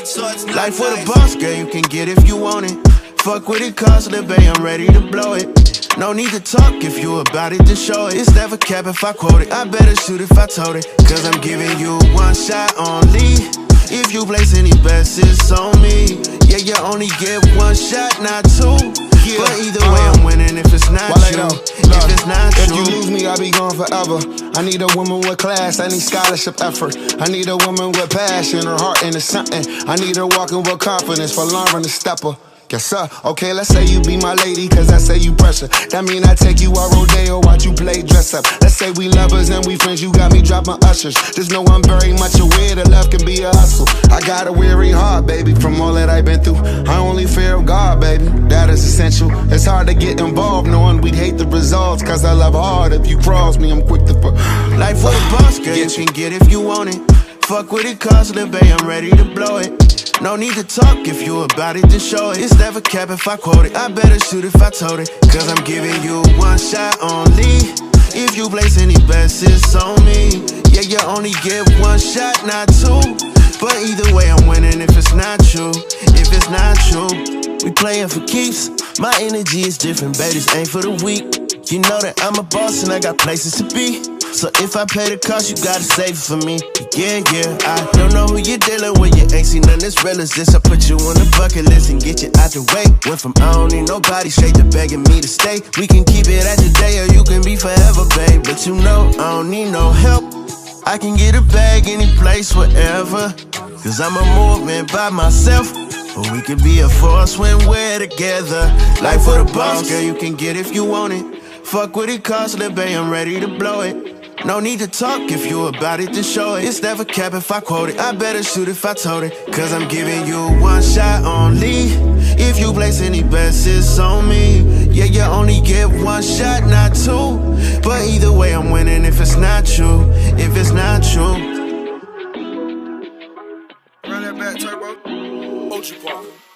so it's not Life nice. with a boss, girl, you can get if you want it. Fuck with it, cause Lil' Bae, I'm ready to blow it. No need to talk if you about it, to show it. It's never cap if I quote it. I better shoot if I told it. Cause I'm giving you one shot only. If you place any bets, it's on me. Yeah, you only get one shot, not two. Yeah. But either way, I'm winning if it's not you. If it's not If you. you lose me, I'll be gone forever. I need a woman with class, I need scholarship effort. I need a woman with passion, her heart into something. I need her walking with confidence for Lauren the stepper. Yes, sir. Okay, let's say you be my lady, cause I say you pressure. That mean I take you out rodeo, watch you play dress up. Let's say we lovers and we friends, you got me dropping ushers. Just know I'm very much aware that love can be a hustle. I got a weary heart, baby, from all that I've been through. I only fear of God, baby, that is essential. It's hard to get involved knowing we'd hate the results. Cause I love hard, if you cross me, I'm quick to Life with a boss, girl, you can get if you want it. Fuck with it, cause Lil' Bae, I'm ready to blow it. No need to talk if you about it, to show it. It's never cap if I quote it. I better shoot if I told it. Cause I'm giving you one shot only. If you place any bets, it's on me. Yeah, you only get one shot, not two. But either way, I'm winning if it's not you. If it's not you. We playing for keeps. My energy is different, baby, this ain't for the weak. You know that I'm a boss and I got places to be. So if I pay the cost, you gotta save it for me. Yeah, yeah, I don't know who you're dealing with. You ain't seen none as real as this. I put you on the bucket list and get you out the way. Went from I don't need nobody straight to begging me to stay. We can keep it at today or you can be forever, babe. But you know I don't need no help. I can get a bag any place, wherever. Cause I'm a movement by myself. But we could be a force when we're together. Life for the boss, girl, you can get if you want it. Fuck with it, cause Lil' Bae, I'm ready to blow it. No need to talk if you about it, to show it. It's never cap if I quote it. I better shoot if I told it. Cause I'm giving you one shot only. If you place any bets, it's on me. Yeah, you only get one shot, not two. But either way, I'm winning if it's not you. If it's not you. Run that back, Turbo. Ochi Parker.